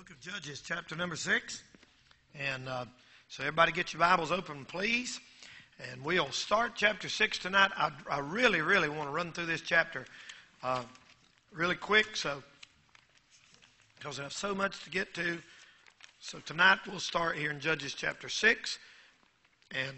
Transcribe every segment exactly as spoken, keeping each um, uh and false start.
Book of Judges, chapter number six. And uh, so everybody get your Bibles open, please. And we'll start chapter six tonight. I, I really, really want to run through this chapter uh, really quick, so because I have so much to get to. So tonight we'll start here in Judges chapter six. And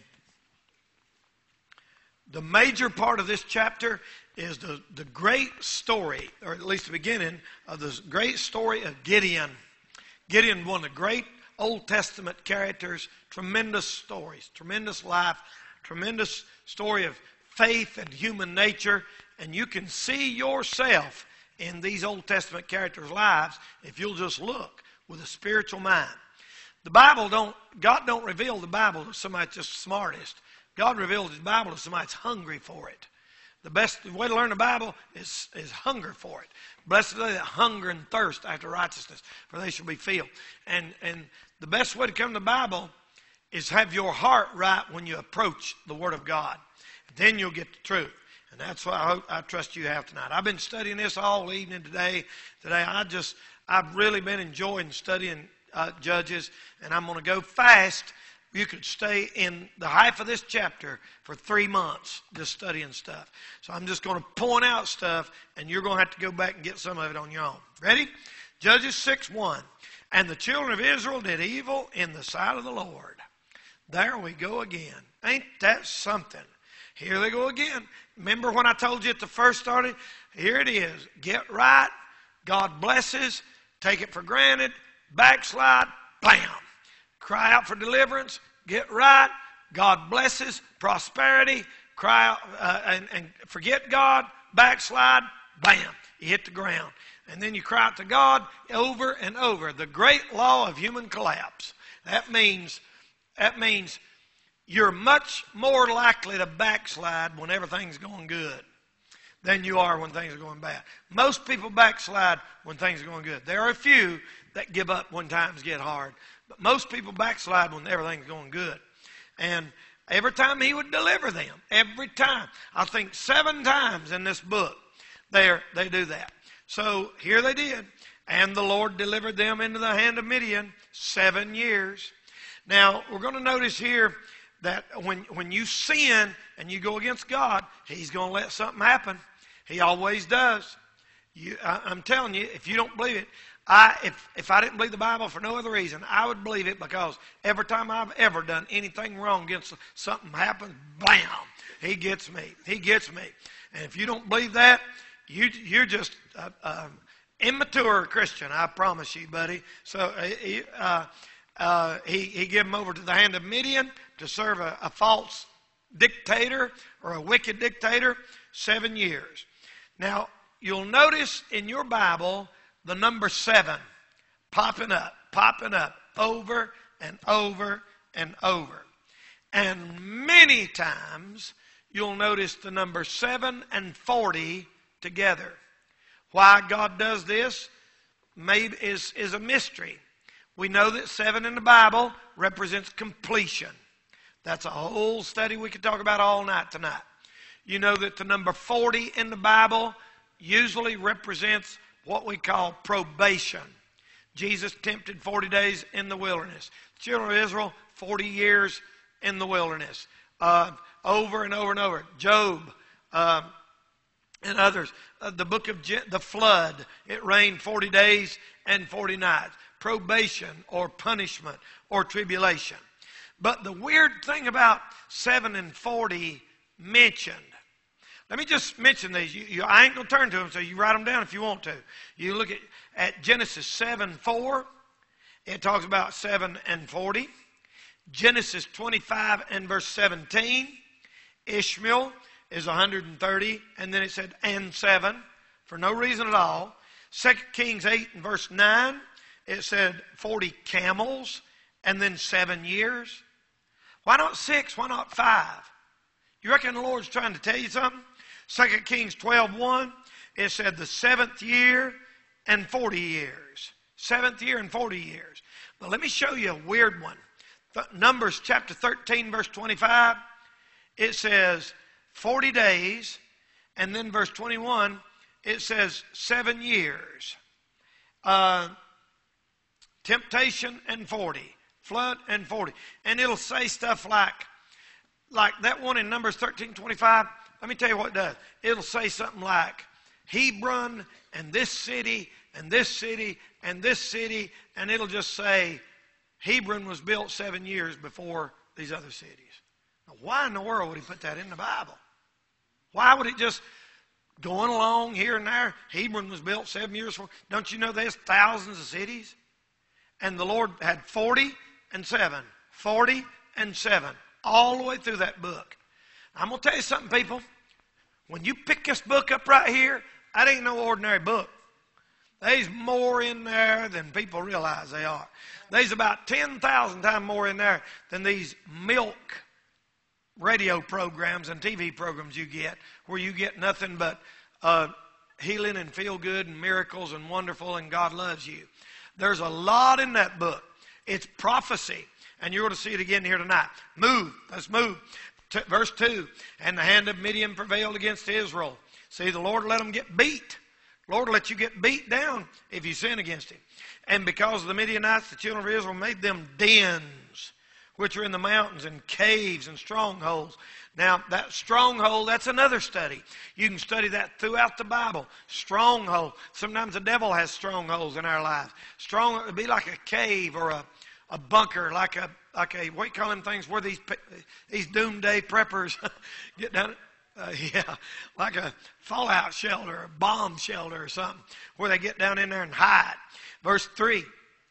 the major part of this chapter is the, the great story, or at least the beginning of this great story of Gideon. Gideon, one of the great Old Testament characters, tremendous stories, tremendous life, tremendous story of faith and human nature. And you can see yourself in these Old Testament characters' lives if you'll just look with a spiritual mind. The Bible don't, God don't reveal the Bible to somebody that's just smartest. God reveals His Bible to somebody that's hungry for it. The best way to learn the Bible is, is hunger for it. Blessed are they that hunger and thirst after righteousness, for they shall be filled. And, and the best way to come to the Bible is have your heart right when you approach the Word of God. Then you'll get the truth. And that's what I hope, I trust you have tonight. I've been studying this all evening today. Today I just, I've really been enjoying studying uh, Judges, and I'm going to go fast. You could stay in the half of this chapter for three months just studying stuff. So I'm just going to point out stuff, and you're going to have to go back and get some of it on your own. Ready? Judges six one. And the children of Israel did evil in the sight of the Lord. There we go again. Ain't that something? Here they go again. Remember when I told you at the first started? Here it is. Get right. God blesses. Take it for granted. Backslide. Bam. Cry out for deliverance, get right, God blesses, prosperity, cry out uh, and, and forget God, backslide, bam, you hit the ground. And then you cry out to God over and over. The great law of human collapse. That means, that means you're much more likely to backslide when everything's going good than you are when things are going bad. Most people backslide when things are going good. There are a few that give up when times get hard. But most people backslide when everything's going good. And every time He would deliver them, every time. I think seven times in this book, they they do that. So here they did. And the Lord delivered them into the hand of Midian seven years. Now, we're going to notice here that when, when you sin and you go against God, He's going to let something happen. He always does. You, I, I'm telling you, if you don't believe it, I, if, if I didn't believe the Bible for no other reason, I would believe it because every time I've ever done anything wrong against something happens, bam, He gets me. He gets me. And if you don't believe that, you, you're just an immature Christian, I promise you, buddy. So he, uh, uh, he, he gave them over to the hand of Midian to serve a, a false dictator or a wicked dictator, seven years. Now, you'll notice in your Bible the number seven popping up, popping up over and over and over. And many times you'll notice the number seven and forty together. Why God does this maybe is, is a mystery. We know that seven in the Bible represents completion. That's a whole study we could talk about all night tonight. You know that the number forty in the Bible usually represents what we call probation. Jesus tempted forty days in the wilderness. The children of Israel, forty years in the wilderness. Uh, over and over and over. Job uh, and others. Uh, the book of Je- the flood. It rained forty days and forty nights. Probation or punishment or tribulation. But the weird thing about seven and forty mentioned. Let me just mention these. You, you, I ain't going to turn to them, so you write them down if you want to. You look at, at Genesis seven four. It talks about seven and forty. Genesis twenty-five and verse seventeen. Ishmael is one hundred thirty. And then it said, and seven, for no reason at all. Second Kings eight and verse nine. It said forty camels and then seven years. Why not six? Why not five? You reckon the Lord's trying to tell you something? Second Kings twelve one, it said the seventh year and forty years. Seventh year and forty years. But let me show you a weird one. Numbers chapter thirteen, verse twenty-five, it says forty days, and then verse twenty-one, it says seven years. Uh, temptation and forty, flood and forty. And it'll say stuff like, like that one in Numbers thirteen twenty-five. Let me tell you what it does. It'll say something like, Hebron and this city and this city and this city. And it'll just say, Hebron was built seven years before these other cities. Now, why in the world would he put that in the Bible? Why would it just going along here and there? Hebron was built seven years before. Don't you know there's thousands of cities? And the Lord had forty and seven. forty and seven. All the way through that book. I'm going to tell you something, people. When you pick this book up right here, that ain't no ordinary book. There's more in there than people realize they are. There's about ten thousand times more in there than these milk radio programs and T V programs you get, where you get nothing but uh, healing and feel good and miracles and wonderful and God loves you. There's a lot in that book. It's prophecy. And you're going to see it again here tonight. Move. Let's move. T- verse two. And the hand of Midian prevailed against Israel. See, the Lord let them get beat. The Lord will let you get beat down if you sin against him. And because of the Midianites, the children of Israel made them dens, which are in the mountains, and caves and strongholds. Now, that stronghold, that's another study. You can study that throughout the Bible. Stronghold. Sometimes the devil has strongholds in our lives. Strong, it would be like a cave or a, a bunker, like a, like a, what do you call them things, where these, these doomsday preppers get down, uh, yeah, like a fallout shelter, a bomb shelter or something, where they get down in there and hide. Verse three.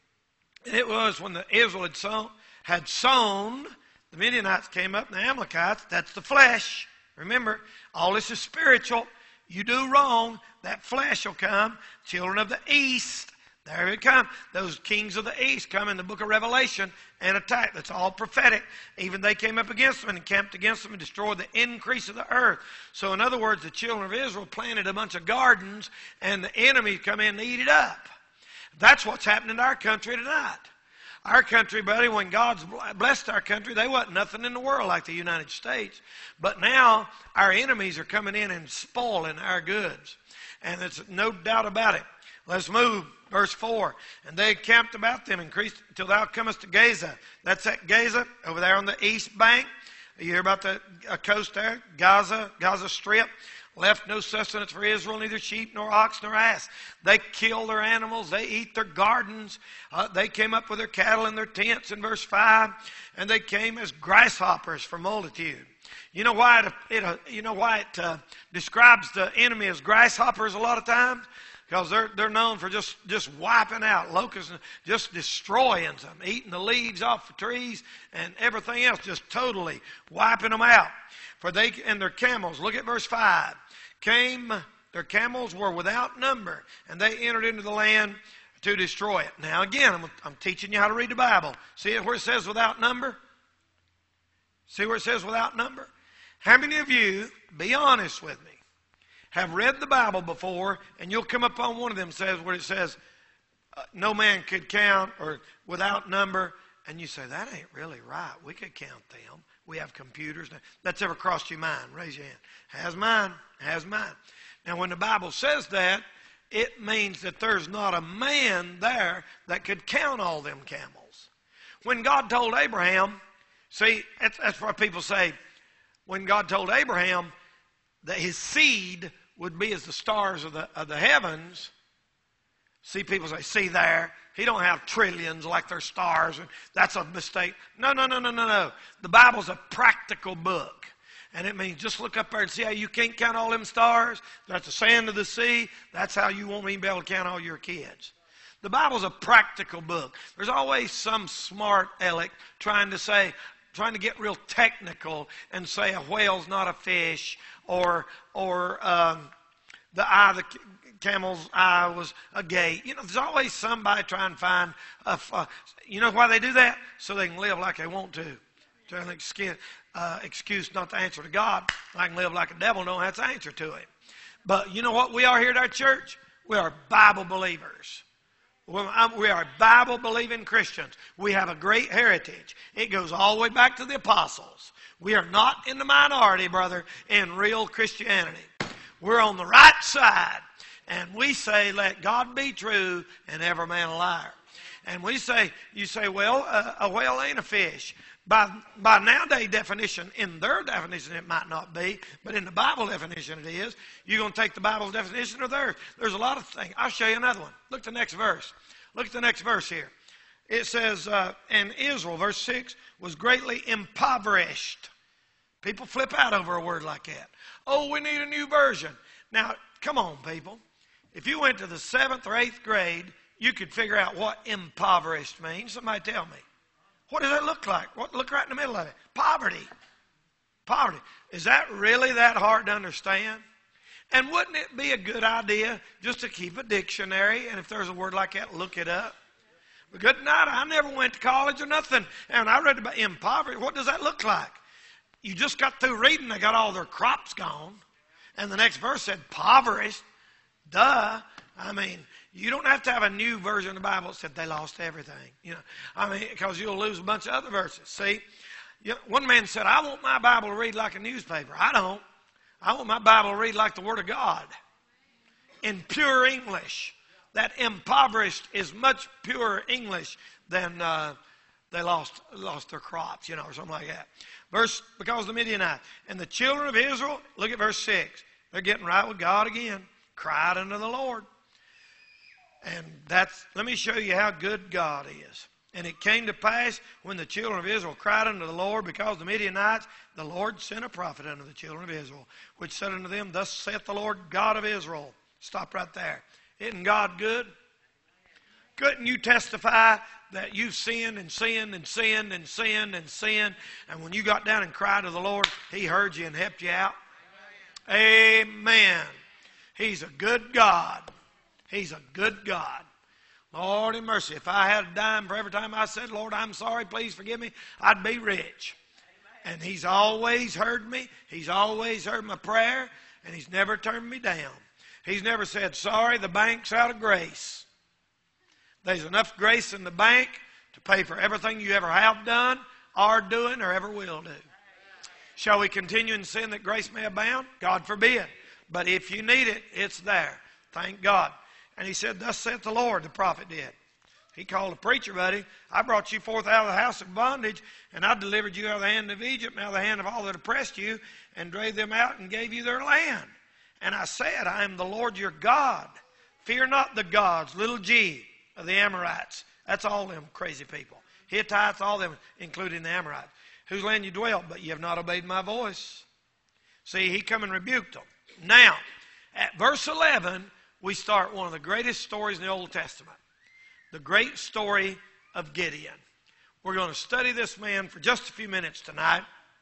It was when the Israel had sown, had sown, the Midianites came up, and the Amalekites, that's the flesh. Remember, all this is spiritual. You do wrong, that flesh will come. Children of the east, there it comes. Those kings of the east come in the book of Revelation and attack. That's all prophetic. Even they came up against them and encamped against them and destroyed the increase of the earth. So in other words, the children of Israel planted a bunch of gardens, and the enemy come in and eat it up. That's what's happening to our country tonight. Our country, buddy, when God's blessed our country, they wasn't nothing in the world like the United States. But now our enemies are coming in and spoiling our goods. And there's no doubt about it. Let's move. Verse four. And they camped about them, increased until thou comest to Gaza. That's at Gaza, over there on the east bank. You hear about the uh, coast there? Gaza, Gaza Strip. Left no sustenance for Israel, neither sheep, nor ox, nor ass. They kill their animals. They eat their gardens. Uh, they came up with their cattle in their tents in verse five. And they came as grasshoppers for multitude. You know why it, it uh, you know why it uh, describes the enemy as grasshoppers a lot of times? Because they're, they're known for just, just wiping out locusts, and just destroying them, eating the leaves off the trees and everything else, just totally wiping them out. For they and their camels, look at verse five, came, their camels were without number, and they entered into the land to destroy it. Now again, I'm, I'm teaching you how to read the Bible. See where it says without number? See where it says without number? How many of you, be honest with me, have read the Bible before, and you'll come upon one of them says where it says, uh, no man could count, or without number, and you say, that ain't really right. We could count them. We have computers. That's ever crossed your mind? Raise your hand. Has mine. Has mine. Now, when the Bible says that, it means that there's not a man there that could count all them camels. When God told Abraham, see, that's, that's why people say, when God told Abraham that his seed would be as the stars of the, of the heavens. See, people say, see there, he don't have trillions like their stars, and that's a mistake. No, no, no, no, no, no. The Bible's a practical book. And it means just look up there and see how you can't count all them stars. That's the sand of the sea. That's how you won't even be able to count all your kids. The Bible's a practical book. There's always some smart aleck trying to say, trying to get real technical and say a whale's not a fish, or or um, the eye of the camel's eye was a gate. You know, there's always somebody trying to find a, uh, you know why they do that? So they can live like they want to. Trying to excuse, uh, excuse not to answer to God. I can live like a devil, no, that's the answer to it. But you know what we are here at our church? We are Bible believers. We are Bible-believing Christians. We have a great heritage. It goes all the way back to the apostles. We are not in the minority, brother, in real Christianity. We're on the right side. And we say, let God be true and every man a liar. And we say, you say, well, uh, a whale ain't a fish. By, by nowadays definition, in their definition it might not be, but in the Bible definition it is. You're going to take the Bible's definition or theirs. There's a lot of things. I'll show you another one. Look at the next verse. Look at the next verse here. It says, uh, and Israel, verse six, was greatly impoverished. People flip out over a word like that. Oh, we need a new version. Now, come on, people. If you went to the seventh or eighth grade, you could figure out what impoverished means. Somebody tell me. What does that look like? What, look right in the middle of it. Poverty. Poverty. Is that really that hard to understand? And wouldn't it be a good idea just to keep a dictionary, and if there's a word like that, look it up? But good night. I never went to college or nothing, and I read about impoverished. What does that look like? You just got through reading, they got all their crops gone, and the next verse said impoverished. Duh. I mean, you don't have to have a new version of the Bible that said they lost everything. You know, I mean, because you'll lose a bunch of other verses. See, you know, one man said, I want my Bible to read like a newspaper. I don't. I want my Bible to read like the Word of God in pure English. That impoverished is much purer English than uh, they lost lost their crops, you know, or something like that. Verse, because the Midianites and the children of Israel, look at verse six. They're getting right with God again. Cried unto the Lord. And that's, let me show you how good God is. And it came to pass when the children of Israel cried unto the Lord because of the Midianites, the Lord sent a prophet unto the children of Israel, which said unto them, Thus saith the Lord God of Israel. Stop right there. Isn't God good? Couldn't you testify that you've sinned and sinned and sinned and sinned and sinned, and when you got down and cried to the Lord, He heard you and helped you out? Amen. Amen. He's a good God. He's a good God. Lord in mercy, if I had a dime for every time I said, Lord, I'm sorry, please forgive me, I'd be rich. Amen. And He's always heard me. He's always heard my prayer, and He's never turned me down. He's never said, sorry, the bank's out of grace. There's enough grace in the bank to pay for everything you ever have done, are doing, or ever will do. Shall we continue in sin that grace may abound? God forbid. But if you need it, it's there. Thank God. And He said, Thus saith the Lord, the prophet did. He called a preacher, buddy. I brought you forth out of the house of bondage, and I delivered you out of the hand of Egypt, and out of the hand of all that oppressed you, and drave them out and gave you their land. And I said, I am the Lord your God. Fear not the gods, little g, of the Amorites. That's all them crazy people. Hittites, all them, including the Amorites. Whose land you dwelt, but you have not obeyed my voice. See, He come and rebuked them. Now, at verse eleven, we start one of the greatest stories in the Old Testament. The great story of Gideon. We're going to study this man for just a few minutes tonight.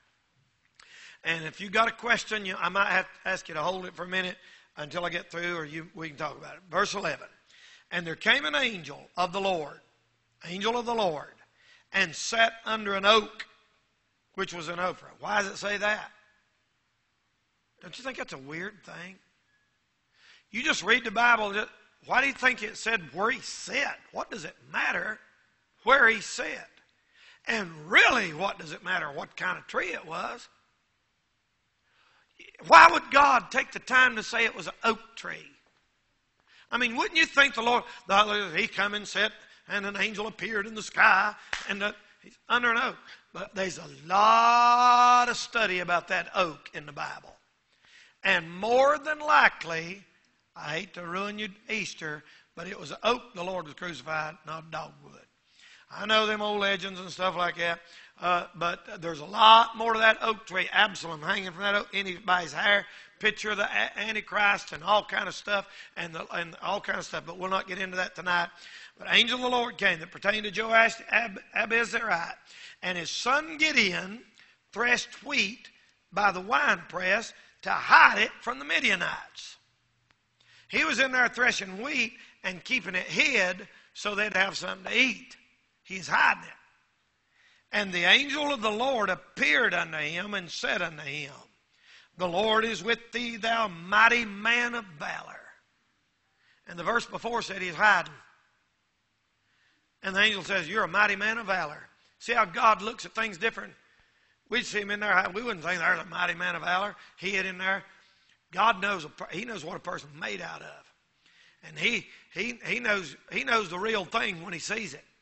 And if you got a question, you, I might have to ask you to hold it for a minute until I get through, or you, we can talk about it. Verse eleven. And there came an angel of the Lord, angel of the Lord, and sat under an oak, which was an Ophrah. Why does it say that? Don't you think that's a weird thing? You just read the Bible. Why do you think it said where He sat? What does it matter where He sat? And really, what does it matter what kind of tree it was? Why would God take the time to say it was an oak tree? I mean, wouldn't you think the Lord, the, He come and sat, and an angel appeared in the sky, and the, He's under an oak. But there's a lot of study about that oak in the Bible. And more than likely, I hate to ruin your Easter, but it was an oak the Lord was crucified, not dogwood. I know them old legends and stuff like that, uh, but there's a lot more to that oak tree. Absalom hanging from that oak, anybody's hair, picture of the Antichrist and all kind of stuff, and, the, and all kind of stuff, but we'll not get into that tonight. But angel of the Lord came that pertained to Joash Ab, Abizarite, and his son Gideon threshed wheat by the winepress to hide it from the Midianites. He was in there threshing wheat and keeping it hid so they'd have something to eat. He's hiding it. And the angel of the Lord appeared unto him and said unto him, The Lord is with thee, thou mighty man of valor. And the verse before said he's hiding. And the angel says, You're a mighty man of valor. See how God looks at things different? We'd see him in there. We wouldn't think there's a mighty man of valor. He hid in there. God knows, a, He knows what a person's made out of. And he, he, he, knows, he knows the real thing when He sees it.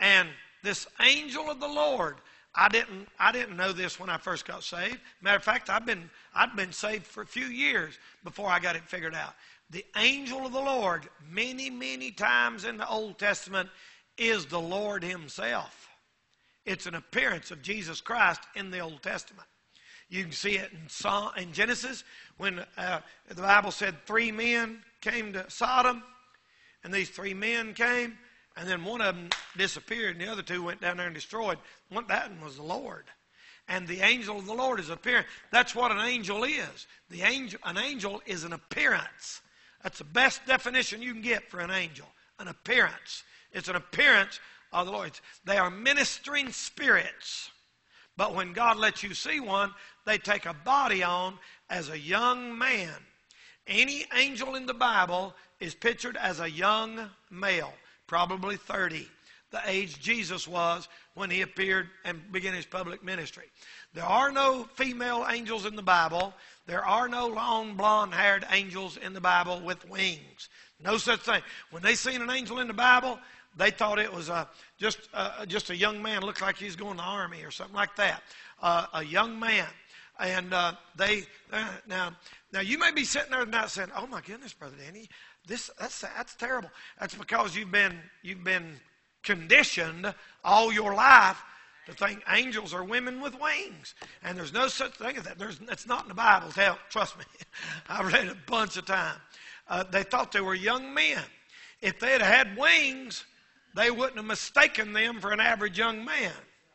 And this angel of the Lord, I didn't I didn't know this when I first got saved. Matter of fact, I've been I'd been saved for a few years before I got it figured out. The angel of the Lord, many, many times in the Old Testament, is the Lord himself. It's an appearance of Jesus Christ in the Old Testament. You can see it in, Psalm, in Genesis when uh, the Bible said three men came to Sodom, and these three men came, and then one of them disappeared, and the other two went down there and destroyed. One, that one was the Lord. And the angel of the Lord is appearing. That's what an angel is. The angel, an angel is an appearance. That's the best definition you can get for an angel. An appearance. It's an appearance of the Lord. They are ministering spirits. But when God lets you see one, they take a body on as a young man. Any angel in the Bible is pictured as a young male, probably thirty, the age Jesus was when he appeared and began his public ministry. There are no female angels in the Bible. There are no long blonde-haired angels in the Bible with wings. No such thing. When they seen an angel in the Bible, they thought it was a, just, uh, just a young man, looked like he's going to the army or something like that. Uh, a young man. And uh, they, uh, now, now you may be sitting there tonight saying, oh my goodness, Brother Danny, this, that's, that's terrible. That's because you've been, you've been conditioned all your life to think angels are women with wings. And there's no such thing as that. There's, it's not in the Bible. Tell, trust me. I've read it a bunch of times. Uh, they thought they were young men. If they had had wings, they wouldn't have mistaken them for an average young man.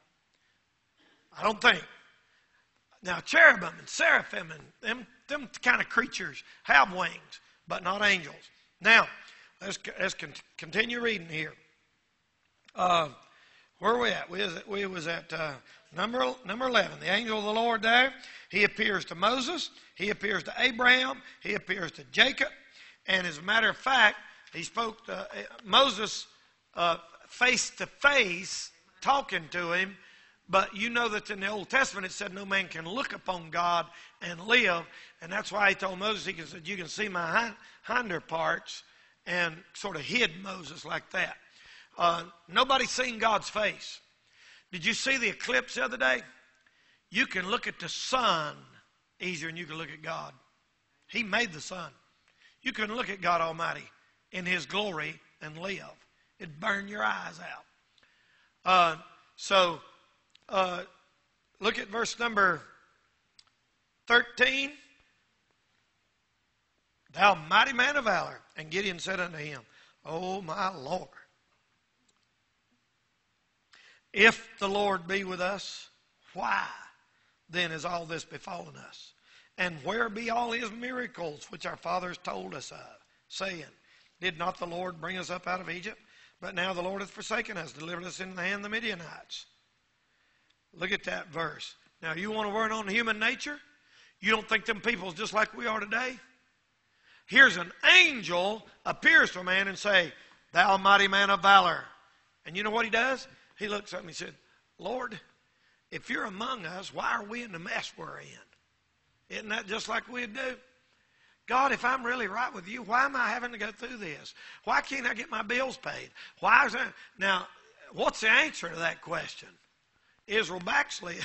I don't think. Now, cherubim and seraphim and them, them kind of creatures have wings, but not angels. Now, let's, let's continue reading here. Uh, where are we at? We was at, we was at uh, number, number eleven. The angel of the Lord there, he appears to Moses. He appears to Abraham. He appears to Jacob. And as a matter of fact, he spoke to uh, Moses uh, face to face, talking to him. But you know that in the Old Testament it said no man can look upon God and live. And that's why he told Moses, he said, you can see my hind, hinder parts, and sort of hid Moses like that. Uh, nobody's seen God's face. Did you see the eclipse the other day? You can look at the sun easier than you can look at God. He made the sun. You couldn't look at God Almighty in his glory and live. It'd burn your eyes out. Uh, so, uh, look at verse number thirteen. Thou mighty man of valor. And Gideon said unto him, O my Lord, if the Lord be with us, why then is all this befallen us? And where be all his miracles which our fathers told us of, saying, did not the Lord bring us up out of Egypt? But now the Lord hath forsaken us, delivered us into the hand of the Midianites. Look at that verse. Now, you want to learn on human nature? You don't think them people's just like we are today? Here's an angel appears to a man and say, thou mighty man of valor. And you know what he does? He looks up and he said, Lord, if you're among us, why are we in the mess we're in? Isn't that just like we'd do? God, if I'm really right with you, why am I having to go through this? Why can't I get my bills paid? Why is that? Now, what's the answer to that question? Israel backslid.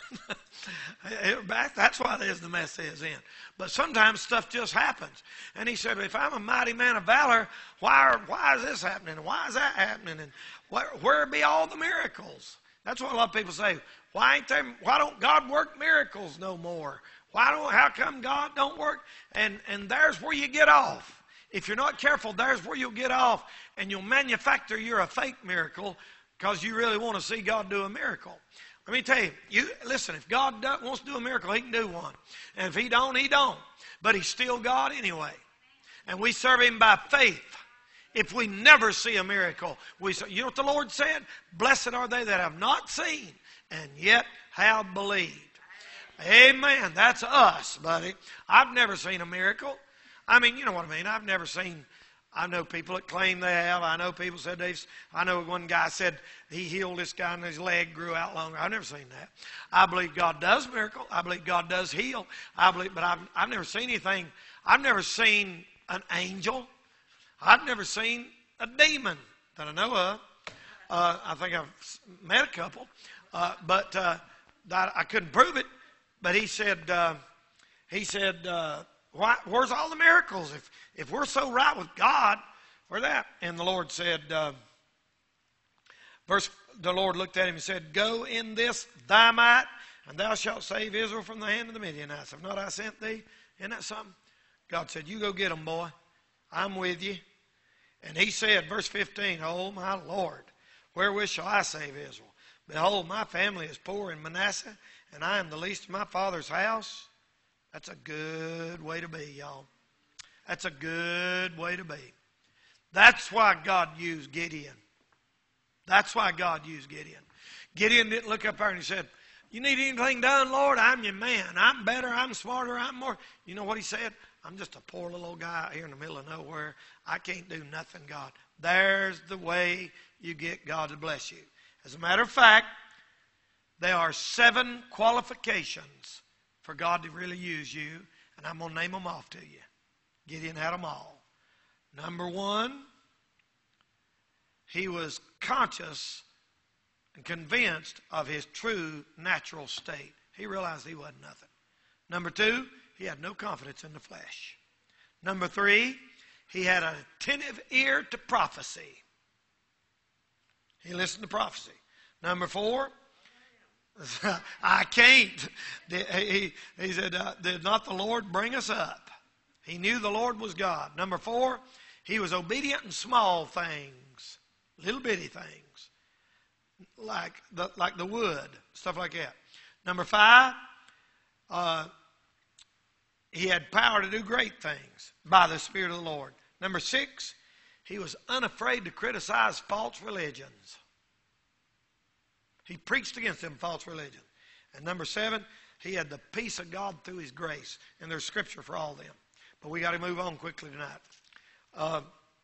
That's why there's the mess is in. But sometimes stuff just happens. And he said, if I'm a mighty man of valor, why, are, why is this happening? Why is that happening? And where, where be all the miracles? That's what a lot of people say. Why ain't there, why don't God work miracles no more? Why don't, how come God don't work? And, and there's where you get off. If you're not careful, there's where you'll get off. And you'll manufacture you're a fake miracle because you really want to see God do a miracle. Let me tell you, you listen, if God does, wants to do a miracle, he can do one. And if he don't, he don't. But he's still God anyway. And we serve him by faith. If we never see a miracle, we say, you know what the Lord said? Blessed are they that have not seen and yet have believed. Amen. That's us, buddy. I've never seen a miracle. I mean, you know what I mean. I've never seen, I know people that claim they have. I know people said they've, I know one guy said he healed this guy and his leg grew out longer. I've never seen that. I believe God does miracle. I believe God does heal. I believe, but I've, I've never seen anything. I've never seen an angel. I've never seen a demon that I know of. Uh, I think I've met a couple, uh, but uh, I, I couldn't prove it. But he said, uh, he said, uh, Why, where's all the miracles? If if we're so right with God, where that? And the Lord said, uh, verse, the Lord looked at him and said, Go in this thy might, and thou shalt save Israel from the hand of the Midianites. Have not I sent thee? Isn't that something? God said, you go get them, boy. I'm with you. And he said, verse fifteen, Oh, my Lord, wherewith shall I save Israel? Behold, my family is poor in Manasseh, and I am the least of my father's house. That's a good way to be, y'all. That's a good way to be. That's why God used Gideon. That's why God used Gideon. Gideon didn't look up there and he said, you need anything done, Lord? I'm your man. I'm better. I'm smarter. I'm more. You know what he said? I'm just a poor little old guy out here in the middle of nowhere. I can't do nothing, God. There's the way you get God to bless you. As a matter of fact, there are seven qualifications for God to really use you, and I'm going to name them off to you. Gideon had them all. Number one, he was conscious and convinced of his true natural state. He realized he wasn't nothing. Number two, he had no confidence in the flesh. Number three, he had an attentive ear to prophecy. He listened to prophecy. Number four, I can't. He, he said, uh, did not the Lord bring us up? He knew the Lord was God. Number four, he was obedient in small things, little bitty things, like the, like the wood, stuff like that. Number five, uh, he had power to do great things by the Spirit of the Lord. Number six, he was unafraid to criticize false religions. He preached against them false religions. And number seven, he had the peace of God through his grace. And there's scripture for all of them. But we got to move on quickly tonight. Uh,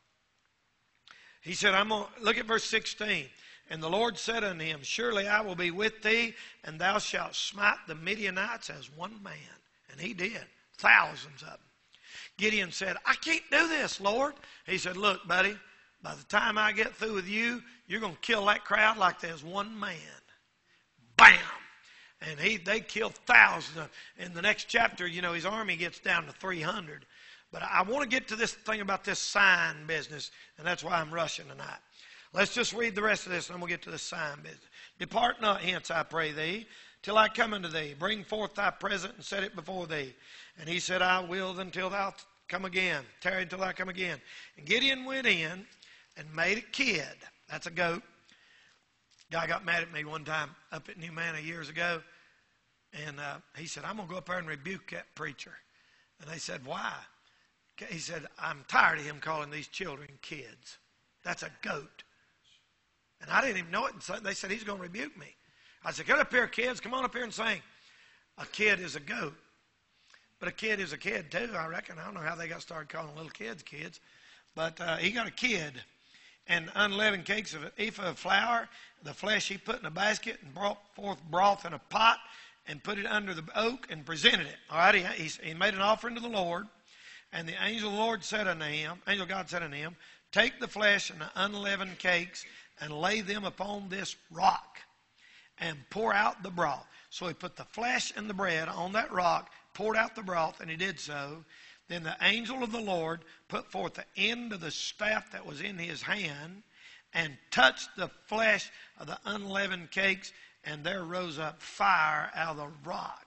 he said, I'm going to look at verse sixteen. And the Lord said unto him, Surely I will be with thee, and thou shalt smite the Midianites as one man. And he did. Thousands of them. Gideon said, I can't do this, Lord. He said, look, buddy, by the time I get through with you, you're going to kill that crowd like there's one man. Bam! And he they killed thousands. In the next chapter, you know, his army gets down to three hundred. But I want to get to this thing about this sign business, and that's why I'm rushing tonight. Let's just read the rest of this, and then we'll get to the sign business. Depart not hence, I pray thee, till I come unto thee. Bring forth thy present and set it before thee. And he said, I will until thou come again. Tarry until I come again. And Gideon went in and made a kid. That's a goat. Guy got mad at me one time up at New Manna years ago. And uh, he said, I'm going to go up there and rebuke that preacher. And they said, why? He said, I'm tired of him calling these children kids. That's a goat. And I didn't even know it. And so they said, he's going to rebuke me. I said, get up here, kids. Come on up here and sing. A kid is a goat. But a kid is a kid, too, I reckon. I don't know how they got started calling little kids kids. But uh, he got a kid. And unleavened cakes of an ephah of flour, the flesh he put in a basket and brought forth broth in a pot and put it under the oak and presented it. All right, he, he, he made an offering to the Lord. And the angel of the Lord said unto him, angel of God said unto him, take the flesh and the unleavened cakes and lay them upon this rock and pour out the broth. So he put the flesh and the bread on that rock, poured out the broth, and he did so. Then the angel of the Lord put forth the end of the staff that was in his hand and touched the flesh of the unleavened cakes, and there rose up fire out of the rock.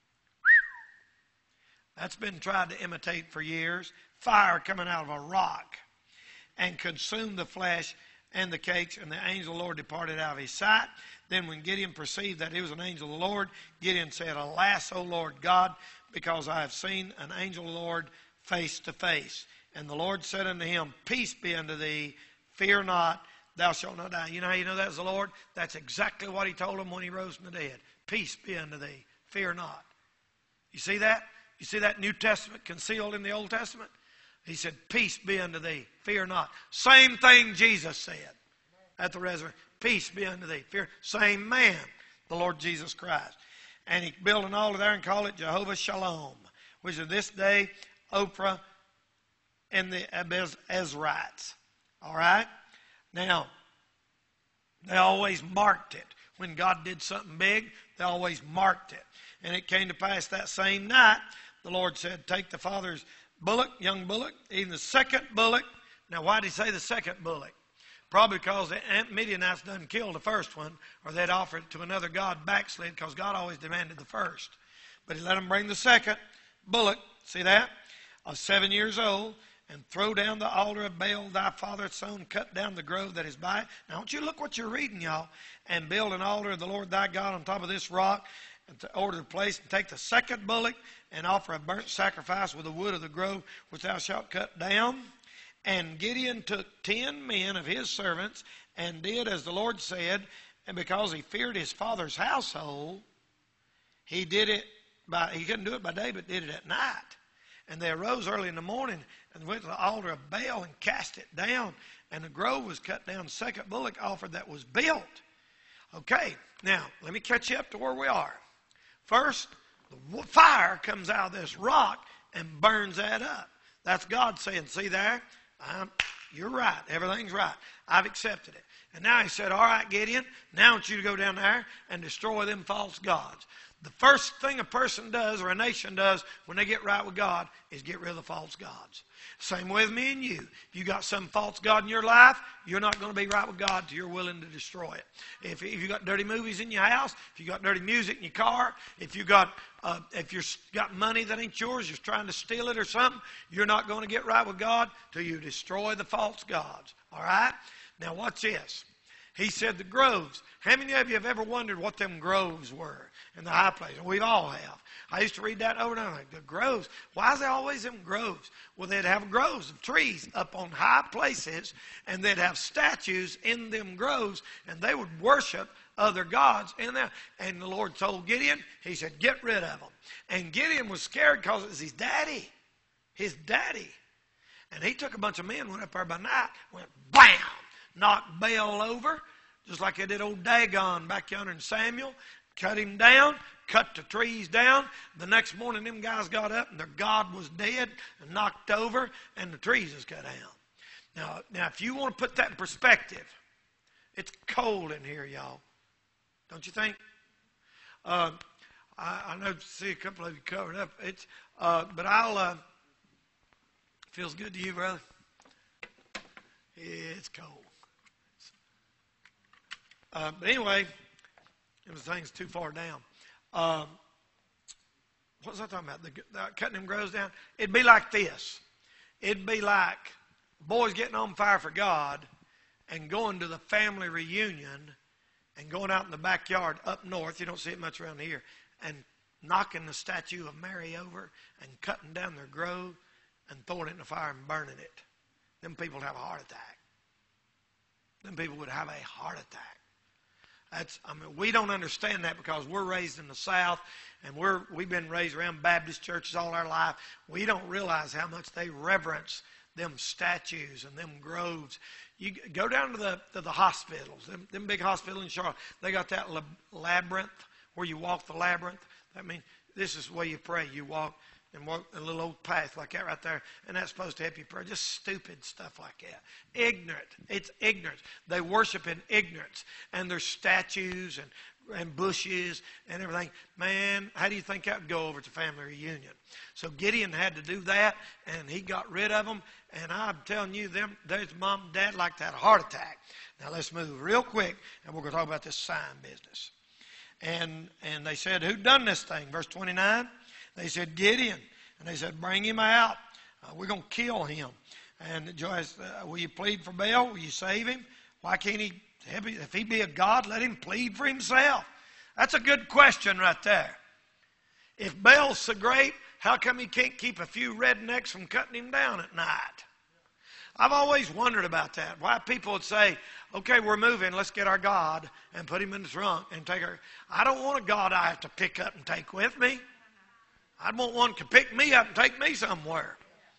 That's been tried to imitate for years. Fire coming out of a rock and consumed the flesh and the cakes, and the angel of the Lord departed out of his sight. Then when Gideon perceived that he was an angel of the Lord, Gideon said, Alas, O Lord God, because I have seen an angel of the Lord face to face. And the Lord said unto him, Peace be unto thee, fear not, thou shalt not die. You know how you know that's the Lord? That's exactly what he told him when he rose from the dead. Peace be unto thee, fear not. You see that? You see that New Testament concealed in the Old Testament? He said, Peace be unto thee, fear not. Same thing Jesus said at the resurrection. Peace be unto thee, fear. Same man, the Lord Jesus Christ. And he built an altar there and called it Jehovah Shalom, which is this day Ophrah and the Ezrites. All right? Now, They always marked it. When God did something big, they always marked it. And it came to pass that same night, the Lord said, take the father's bullock, young bullock, even the second bullock. Now, why did he say the second bullock? Probably because the Midianites done killed the first one, or they'd offered it to another god backslid, because God always demanded the first. But he let them bring the second bullock, see that, of seven years old, and throw down the altar of Baal thy father's son, cut down the grove that is by it. Now, I want you to look what you're reading, y'all. And build an altar of the Lord thy God on top of this rock, and to order the place, and take the second bullock, and offer a burnt sacrifice with the wood of the grove, which thou shalt cut down. And Gideon took ten men of his servants, and did as the Lord said, and because he feared his father's household, he did it by, he couldn't do it by day, but did it at night. And they arose early in the morning, and went to the altar of Baal, and cast it down. And the grove was cut down, the second bullock offered that was built. Okay, now, let me catch you up to where we are. First, the fire comes out of this rock and burns that up. That's God saying, see there? I'm, you're right. Everything's right. I've accepted it. And now he said, all right, Gideon, now I want you to go down there and destroy them false gods. The first thing a person does, or a nation does, when they get right with God, is get rid of the false gods. Same with me and you. If you got some false god in your life, you're not going to be right with God till you're willing to destroy it. If, if you got dirty movies in your house, if you got dirty music in your car, if you got uh, if you've got money that ain't yours, you're trying to steal it or something, you're not going to get right with God till you destroy the false gods. All right? Now watch this. He said the groves. How many of you have ever wondered what them groves were in the high place? We all have. I used to read that over and over. Like, the groves. Why is there always them groves? Well, they'd have groves of trees up on high places, and they'd have statues in them groves, and they would worship other gods in there. And the Lord told Gideon, he said, get rid of them. And Gideon was scared because it was his daddy. His daddy. And he took a bunch of men, went up there by night, went bam! Knocked Baal over, just like they did old Dagon back yonder in Samuel. Cut him down, cut the trees down. The next morning, them guys got up, and their God was dead and knocked over, and the trees was cut down. Now, now, if you want to put that in perspective, it's cold in here, y'all. Don't you think? Uh, I, I know see a couple of you covered up. It's, uh, but I'll. Uh, feels good to you, brother. It's cold. Uh, but anyway, it was things too far down. Um, what was I talking about? The, the, cutting them grows down. It'd be like this. It'd be like boys getting on fire for God and going to the family reunion and going out in the backyard up north. You don't see it much around here. And knocking the statue of Mary over and cutting down their grove and throwing it in the fire and burning it. Them people would have a heart attack. Them people would have a heart attack. That's, I mean, we don't understand that because we're raised in the South, and we're, we've been raised around Baptist churches all our life. We don't realize how much they reverence them statues and them groves. You go down to the to the hospitals, them, them big hospitals in Charlotte. They got that labyrinth where you walk the labyrinth. I mean, this is the way you pray. You walk and walk a little old path like that right there, and that's supposed to help you pray. Just stupid stuff like that. Ignorant. It's ignorance. They worship in ignorance, and there's statues and and bushes and everything. Man, how do you think that would go over at the family reunion? So Gideon had to do that, and he got rid of them. And I'm telling you, them there's mom and dad like to have a heart attack. Now let's move real quick, and we're going to talk about this sign business. And and they said, who done this thing? Verse twenty-nine. They said, Gideon. And they said, bring him out. Uh, we're going to kill him. And Joash, uh, will you plead for Baal? Will you save him? Why can't he, if he be a god, let him plead for himself? That's a good question right there. If Baal's so great, how come he can't keep a few rednecks from cutting him down at night? I've always wondered about that. Why people would say, okay, we're moving, let's get our God and put him in the trunk and take our... I don't want a God I have to pick up and take with me. I'd want one to pick me up and take me somewhere.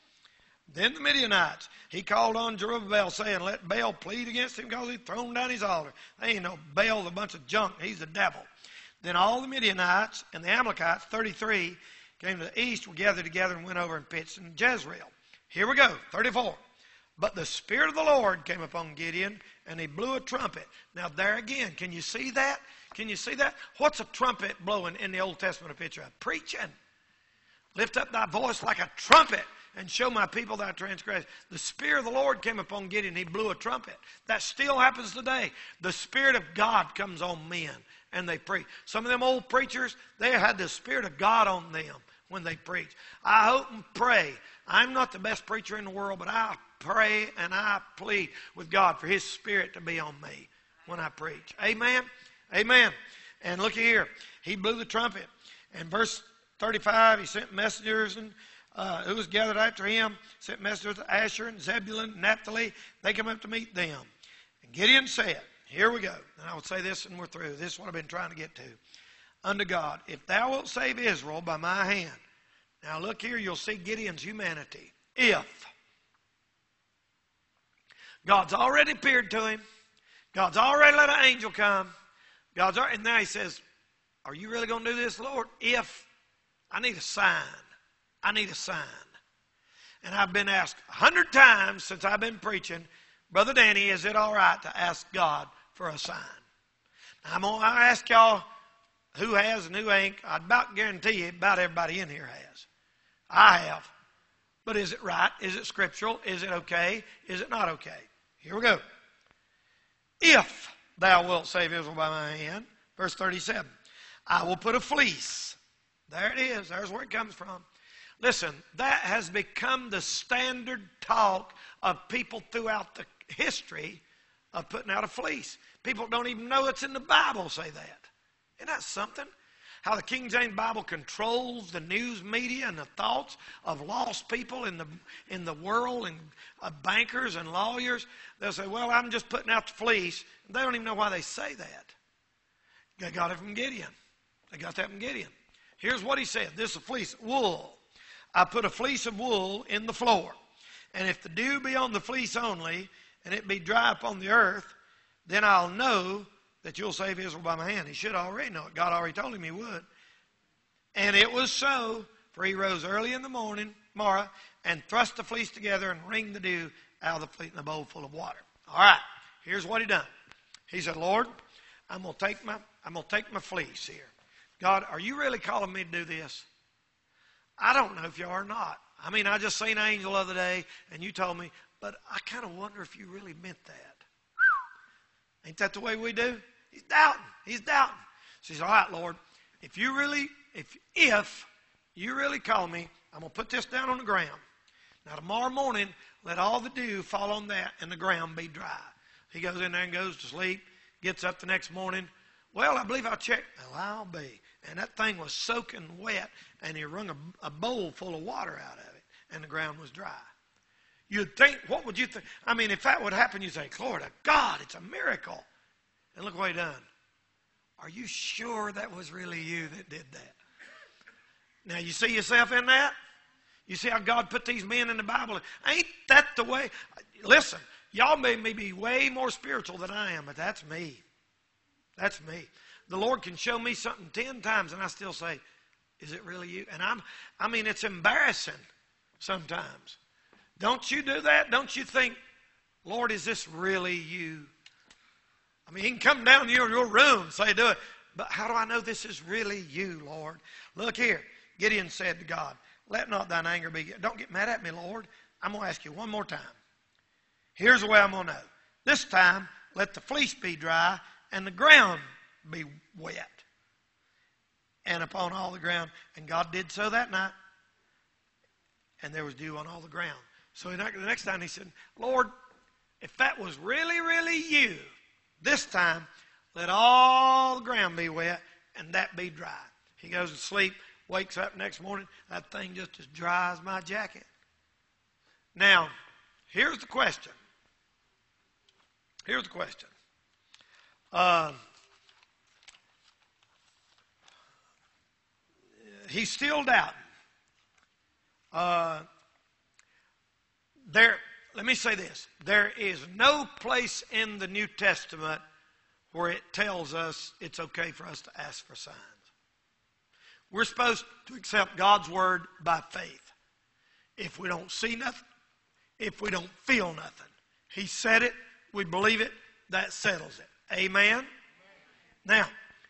Then the Midianites, he called on Jerubbaal, saying, let Baal plead against him because he's thrown down his altar. They ain't no Baal, a bunch of junk. He's the devil. Then all the Midianites and the Amalekites, thirty-three, came to the east, were gathered together and went over and pitched in Jezreel. Here we go, thirty-four. But the Spirit of the Lord came upon Gideon, and he blew a trumpet. Now there again, can you see that? Can you see that? What's a trumpet blowing in the Old Testament a picture of? Preaching. Lift up thy voice like a trumpet and show my people thy transgression. The Spirit of the Lord came upon Gideon. He blew a trumpet. That still happens today. The Spirit of God comes on men and they preach. Some of them old preachers, they had the Spirit of God on them when they preach. I hope and pray. I'm not the best preacher in the world, but I pray and I plead with God for His Spirit to be on me when I preach. Amen? Amen. And look here. He blew the trumpet. And verse thirty-five, he sent messengers and uh, who was gathered after him, sent messengers to Asher and Zebulun and Naphtali. They come up to meet them. And Gideon said, here we go. And I will say this and we're through. This is what I've been trying to get to. Unto God, if thou wilt save Israel by my hand. Now look here, you'll see Gideon's humanity. If. God's already appeared to him. God's already let an angel come. God's already, and now he says, are you really going to do this, Lord? If. I need a sign. I need a sign. And I've been asked a hundred times since I've been preaching, Brother Danny, is it all right to ask God for a sign? Now, I'm going to ask y'all who has and who ain't. I'd about guarantee you about everybody in here has. I have. But is it right? Is it scriptural? Is it okay? Is it not okay? Here we go. If thou wilt save Israel by my hand, verse thirty-seven, I will put a fleece. There it is. There's where it comes from. Listen, that has become the standard talk of people throughout the history of putting out a fleece. People don't even know it's in the Bible say that. Isn't that something? How the King James Bible controls the news media and the thoughts of lost people in the in the world and uh, bankers and lawyers. They'll say, well, I'm just putting out the fleece. They don't even know why they say that. They got it from Gideon. They got that from Gideon. Here's what he said. This is a fleece, wool. I put a fleece of wool in the floor. And if the dew be on the fleece only, and it be dry upon the earth, then I'll know that you'll save Israel by my hand. He should already know it. God already told him he would. And it was so, for he rose early in the morning, morrow, and thrust the fleece together and wringed the dew out of the fleece in a bowl full of water. All right, here's what he done. He said, Lord, I'm going to take my, I'm going to take my fleece here. God, are you really calling me to do this? I don't know if you are or not. I mean, I just seen an angel the other day, and you told me, but I kind of wonder if you really meant that. Ain't that the way we do? He's doubting. He's doubting. So he says, all right, Lord, if you really, if, if you really call me, I'm going to put this down on the ground. Now, tomorrow morning, let all the dew fall on that and the ground be dry. He goes in there and goes to sleep, gets up the next morning. Well, I believe I'll check. Well, I'll be. And that thing was soaking wet, and he wrung a, a bowl full of water out of it, and the ground was dry. You'd think, what would you think? I mean, if that would happen, you'd say, glory to God, it's a miracle. And look what he done. Are you sure that was really you that did that? Now, you see yourself in that? You see how God put these men in the Bible? Ain't that the way? Listen, y'all may, may be way more spiritual than I am, but that's me. That's me. The Lord can show me something ten times, and I still say, is it really you? And I'm, I mean, it's embarrassing sometimes. Don't you do that? Don't you think, Lord, is this really you? I mean, he can come down to your, your room and say, do it. But how do I know this is really you, Lord? Look here. Gideon said to God, let not thine anger be. Don't get mad at me, Lord. I'm going to ask you one more time. Here's the way I'm going to know. This time, let the fleece be dry and the ground be wet. And upon all the ground. And God did so that night. And there was dew on all the ground. So the next time he said, Lord, if that was really, really you, this time, let all the ground be wet and that be dry. He goes to sleep, wakes up next morning, that thing just as dry as my jacket. Now, here's the question. Here's the question. Uh, he's still doubting. Uh, there, let me say this. There is no place in the New Testament where it tells us it's okay for us to ask for signs. We're supposed to accept God's word by faith. If we don't see nothing, if we don't feel nothing. He said it, we believe it, that settles it. Amen? Now,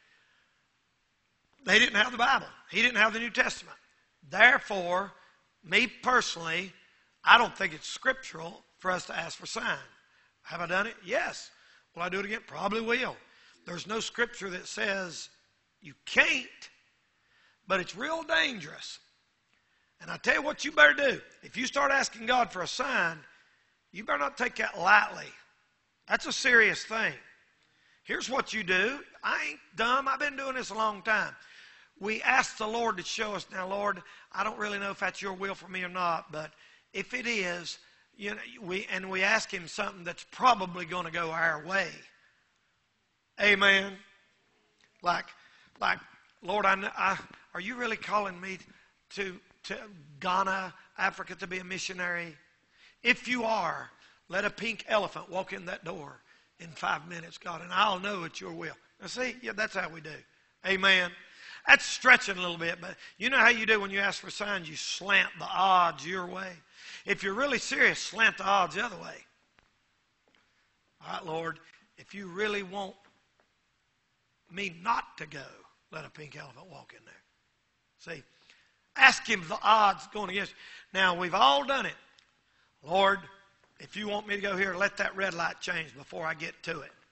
they didn't have the Bible. He didn't have the New Testament. Therefore, me personally, I don't think it's scriptural for us to ask for sign. Have I done it? Yes. Will I do it again? Probably will. There's no scripture that says you can't, but it's real dangerous. And I tell you what you better do. If you start asking God for a sign, you better not take that lightly. That's a serious thing. Here's what you do. I ain't dumb. I've been doing this a long time. We ask the Lord to show us. Now, Lord, I don't really know if that's your will for me or not, but if it is, you know, we and we ask him something that's probably going to go our way. Amen. Like, like, Lord, I, I are you really calling me to to Ghana, Africa, to be a missionary? If you are, let a pink elephant walk in that door in five minutes, God, and I'll know it's your will. Now, see, yeah, that's how we do. Amen. That's stretching a little bit, but you know how you do when you ask for signs? You slant the odds your way. If you're really serious, slant the odds the other way. All right, Lord, if you really want me not to go, let a pink elephant walk in there. See, ask him the odds going against you. Now, we've all done it. Lord, if you want me to go here, let that red light change before I get to it.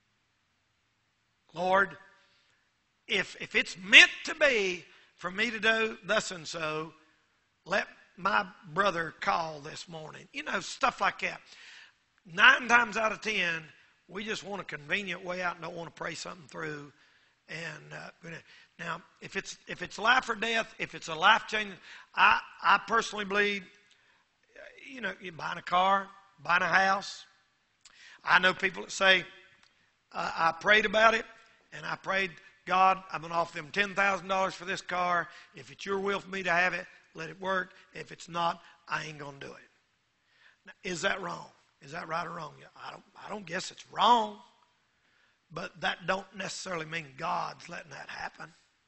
Lord, if if it's meant to be for me to do thus and so, let my brother call this morning. You know, stuff like that. Nine times out of ten, we just want a convenient way out and don't want to pray something through. And uh, now, if it's if it's life or death, if it's a life changing, I I personally believe, you know, you're buying a car, buying a house. I know people that say, uh, I prayed about it, and I prayed, God, I'm going to offer them ten thousand dollars for this car. If it's your will for me to have it, let it work. If it's not, I ain't going to do it. Now, is that wrong? Is that right or wrong? I don't, I don't guess it's wrong, but that don't necessarily mean God's letting that happen.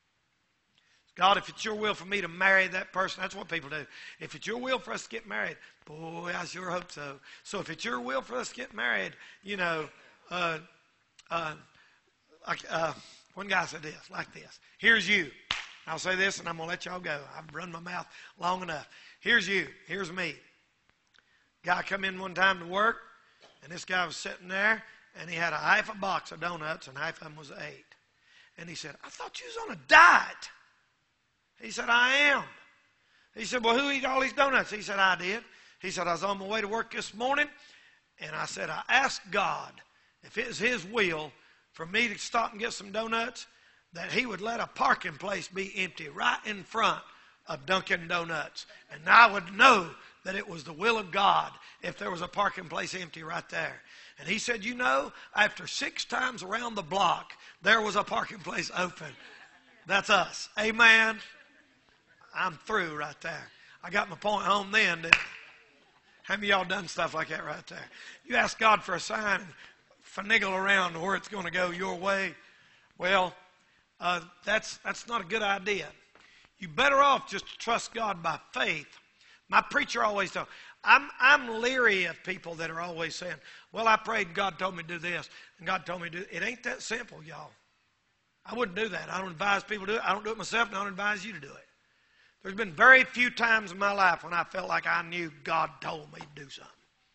God, if it's your will for me to marry that person, that's what people do. If it's your will for us to get married, boy, I sure hope so. So if it's your will for us to get married, you know, uh, uh, like, uh, one guy said this, like this. Here's you. I'll say this and I'm going to let y'all go. I've run my mouth long enough. Here's you. Here's me. Guy come in one time to work, and this guy was sitting there, and he had a half a box of donuts, and half of them was eight. And he said, I thought you was on a diet. He said, I am. He said, well, who eat all these donuts? He said, I did. He said, I was on my way to work this morning, and I said, I asked God if it was his will for me to stop and get some donuts, that he would let a parking place be empty right in front of Dunkin' Donuts. And I would know that it was the will of God if there was a parking place empty right there. And he said, you know, after six times around the block, there was a parking place open. That's us. Amen. I'm through right there. I got my point home then. Didn't I? How many of y'all done stuff like that right there? You ask God for a sign and finagle around where it's going to go your way. Well, uh, that's that's not a good idea. You better off just to trust God by faith. My preacher always told, I'm I'm leery of people that are always saying, well, I prayed and God told me to do this, and God told me to do it. It ain't that simple, y'all. I wouldn't do that. I don't advise people to do it. I don't do it myself, and I don't advise you to do it. There's been very few times in my life when I felt like I knew God told me to do something.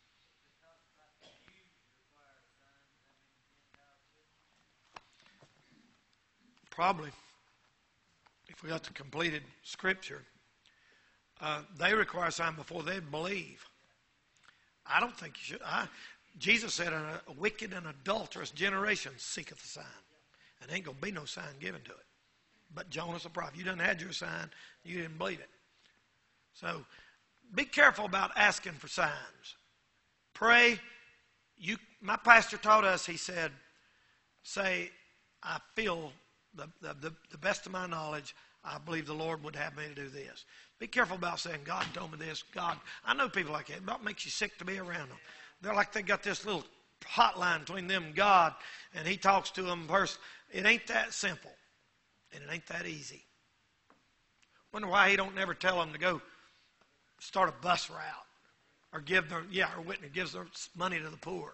Probably, if we got the completed scripture, uh, they require a sign before they believe. I don't think you should. I, Jesus said, a wicked and adulterous generation seeketh a sign. And ain't going to be no sign given to it. But Jonas the prophet, you done had your sign, you didn't believe it. So be careful about asking for signs. Pray. You, my pastor taught us, he said, say, I feel the, the, the, the best of my knowledge, I believe the Lord would have me to do this. Be careful about saying, God told me this. God, I know people like that. It about makes you sick to be around them. They're like they got this little hotline between them and God, and he talks to them first. It ain't that simple, and it ain't that easy. Wonder why he don't never tell them to go start a bus route. or give their, yeah, or witness, gives their money to the poor.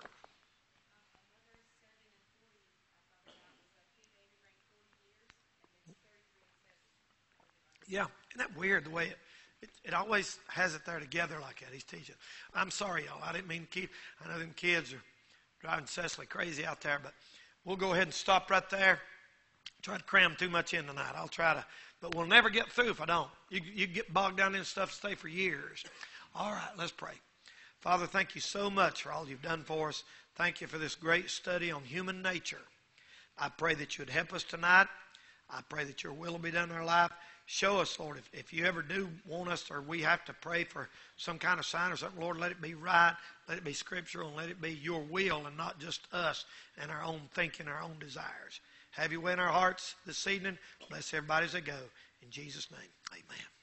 Yeah, isn't that weird the way it, it, it always has it there together like that? He's teaching. I'm sorry, y'all. I didn't mean to keep, I know them kids are driving Cecily crazy out there, but we'll go ahead and stop right there. Try to cram too much in tonight. I'll try to, but we'll never get through if I don't. You, you get bogged down in stuff, stay for years. All right, let's pray. Father, thank you so much for all you've done for us. Thank you for this great study on human nature. I pray that you would help us tonight. I pray that your will will be done in our life. Show us, Lord, if, if you ever do want us or we have to pray for some kind of sign or something, Lord, let it be right, let it be scriptural, and let it be your will and not just us and our own thinking, our own desires. Have your way in our hearts this evening. Bless everybody as they go. In Jesus' name, amen.